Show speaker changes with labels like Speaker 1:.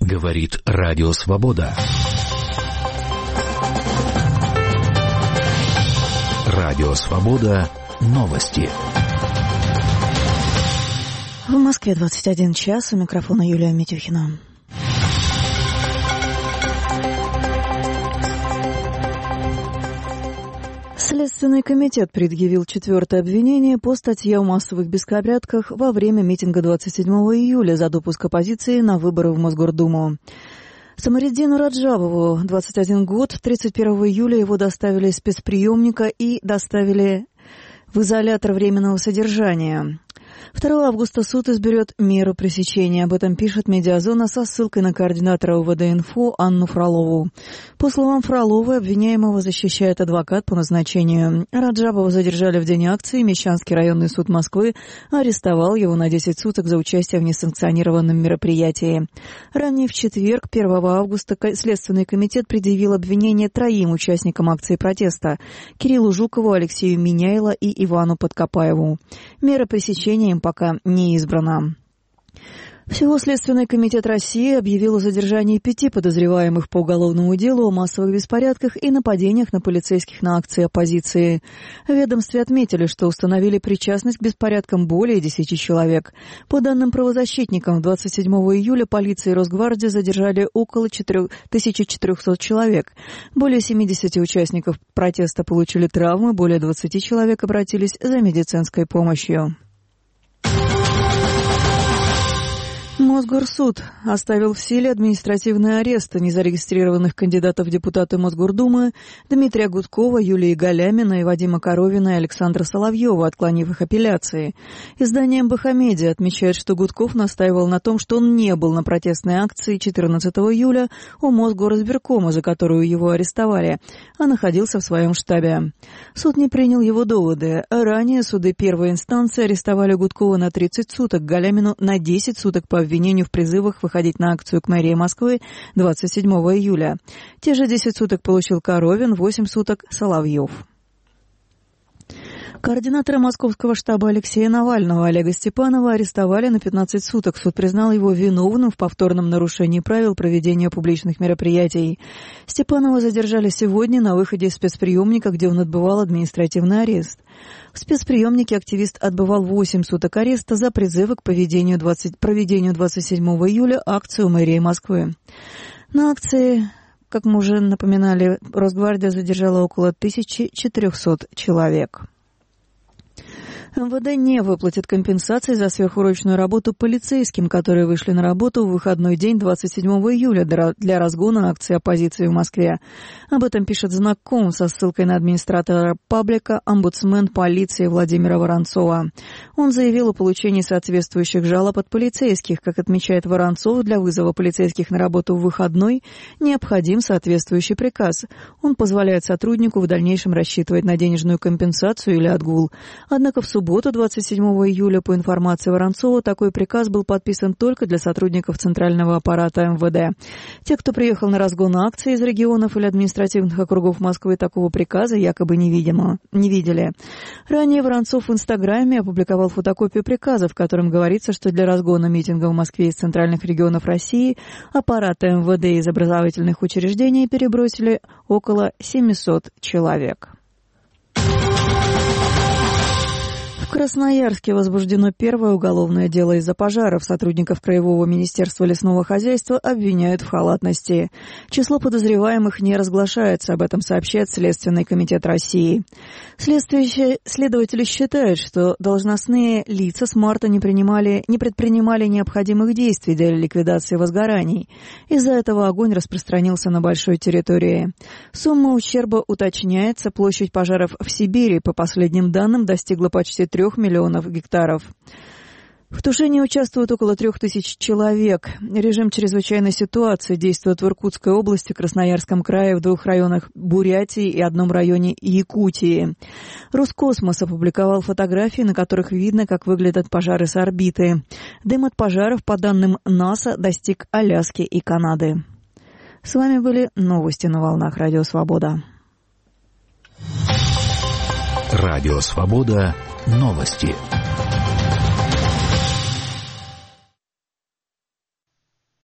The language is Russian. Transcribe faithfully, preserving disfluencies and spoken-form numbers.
Speaker 1: Говорит Радио Свобода. Радио Свобода. Новости.
Speaker 2: В Москве двадцать один час. У микрофона Юлия Митюхина. Следственный комитет предъявил четвертое обвинение по статье о массовых беспорядках во время митинга двадцать седьмого июля за допуск оппозиции на выборы в Мосгордуму. Самариддину Раджабову, двадцать один год, тридцать первого июля его доставили из спецприемника и доставили в изолятор временного содержания. второго августа суд изберет меру пресечения. Об этом пишет «Медиазона» со ссылкой на координатора УВД-инфо Анну Фролову. По словам Фроловой, обвиняемого защищает адвокат по назначению. Раджабова задержали в день акции. Мещанский районный суд Москвы арестовал его на десять суток за участие в несанкционированном мероприятии. Ранее в четверг, первого августа, Следственный комитет предъявил обвинение троим участникам акции протеста – Кириллу Жукову, Алексею Миняйло и Ивану Подкопаеву. Мера пресечения им пока не избрана. Всего Следственный комитет России объявил о задержании пяти подозреваемых по уголовному делу о массовых беспорядках и нападениях на полицейских на акции оппозиции. В ведомстве отметили, что установили причастность к беспорядкам более десяти человек. По данным правозащитникам, двадцать седьмого июля полиция и Росгвардия задержали около тысячи четырехсот человек. Более семидесяти участников протеста получили травмы, более двадцати человек обратились за медицинской помощью. Мосгорсуд оставил в силе административный арест незарегистрированных кандидатов в депутаты Мосгордумы Дмитрия Гудкова, Юлии Галямина и Вадима Коровина и Александра Соловьева, отклонив их апелляции. Издание эм бэ ха Медиа отмечает, что Гудков настаивал на том, что он не был на протестной акции четырнадцатого июля у Мосгоризбиркома, за которую его арестовали, а находился в своем штабе. Суд не принял его доводы. Ранее суды первой инстанции арестовали Гудкова на тридцать суток, Галямину на десять суток по обвинению в призывах выходить на акцию к мэрии Москвы двадцать седьмого июля. Те же десять суток получил Коровин, восемь суток Соловьев. Координатора московского штаба Алексея Навального Олега Степанова арестовали на пятнадцать суток. Суд признал его виновным в повторном нарушении правил проведения публичных мероприятий. Степанова задержали сегодня на выходе из спецприемника, где он отбывал административный арест. В спецприемнике активист отбывал восемь суток ареста за призывы к проведению двадцать седьмого июля акции у мэрии Москвы. На акции, как мы уже напоминали, Росгвардия задержала около тысячи четырехсот человек. эм вэ дэ не выплатит компенсации за сверхурочную работу полицейским, которые вышли на работу в выходной день двадцать седьмого июля для разгона акции оппозиции в Москве. Об этом пишет Знаком со ссылкой на администратора паблика омбудсмен полиции Владимира Воронцова. Он заявил о получении соответствующих жалоб от полицейских. Как отмечает Воронцов, для вызова полицейских на работу в выходной необходим соответствующий приказ. Он позволяет сотруднику в дальнейшем рассчитывать на денежную компенсацию или отгул. Однако в субботу В субботу, двадцать седьмого июля, по информации Воронцова, такой приказ был подписан только для сотрудников центрального аппарата эм вэ дэ. Те, кто приехал на разгон акции из регионов или административных округов Москвы, такого приказа якобы невидимо, не видели. Ранее Воронцов в Инстаграме опубликовал фотокопию приказа, в котором говорится, что для разгона митинга в Москве из центральных регионов России аппараты эм вэ дэ из образовательных учреждений перебросили около семисот человек. В Красноярске возбуждено первое уголовное дело из-за пожаров. Сотрудников Краевого министерства лесного хозяйства обвиняют в халатности. Число подозреваемых не разглашается, об этом сообщает Следственный комитет России. Следователи считают, что должностные лица с марта не, принимали, не предпринимали необходимых действий для ликвидации возгораний. Из-за этого огонь распространился на большой территории. Сумма ущерба уточняется. Площадь пожаров в Сибири, по последним данным, достигла почти трех миллионов гектаров. В тушении участвуют около трех тысяч человек. Режим чрезвычайной ситуации действует в Иркутской области, Красноярском крае, в двух районах Бурятии и одном районе Якутии. Роскосмос опубликовал фотографии, на которых видно, как выглядят пожары с орбиты. Дым от пожаров, по данным НАСА, достиг Аляски и Канады. С вами были новости на волнах Радио Свобода.
Speaker 1: Радио Свобода. Новости.